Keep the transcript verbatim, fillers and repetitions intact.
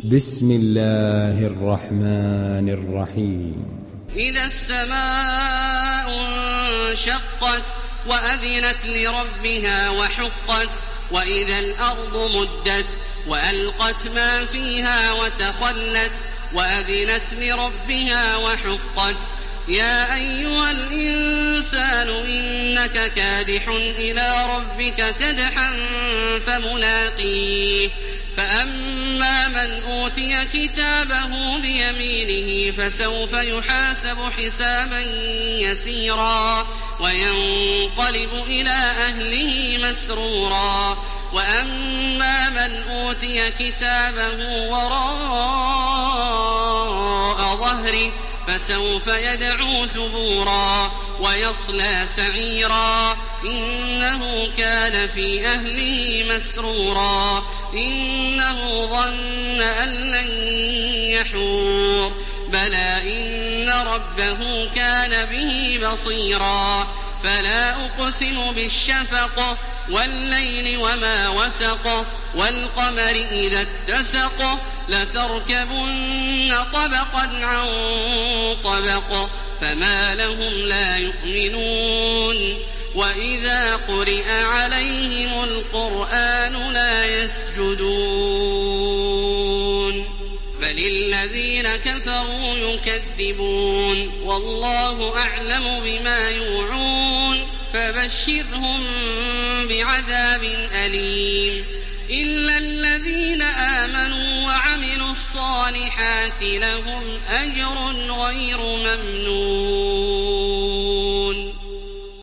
بسم الله الرحمن الرحيم. إذا السماء انشقت وأذنت لربها وحقت وإذا الأرض مدت وألقت ما فيها وتخلت وأذنت لربها وحقت يا أيها الإنسان إنك كادح إلى ربك كدحا فملاقيه فأما من أوتي كتابه بيمينه فسوف يحاسب حسابا يسيرا وينقلب إلى أهله مسرورا وأما من أوتي كتابه وراء ظهره فسوف يدعو ثبورا ويصلى سعيرا إنه كان في أهله مسرورا إنه ظن أن لن يحور بلى إن ربه كان به بصيرا فلا أقسم بالشفق والليل وما وسق والقمر إذا اتسق لتركبن طبقا عن طبق فما لهم لا يؤمنون وإذا قرئ عليهم القرآن لا يسجدون بل الذين كفروا يكذبون والله أعلم بما يوعون فبشرهم بعذاب أليم إلا الذين آمنوا وعملوا الصالحات لهم أجر غير ممنون.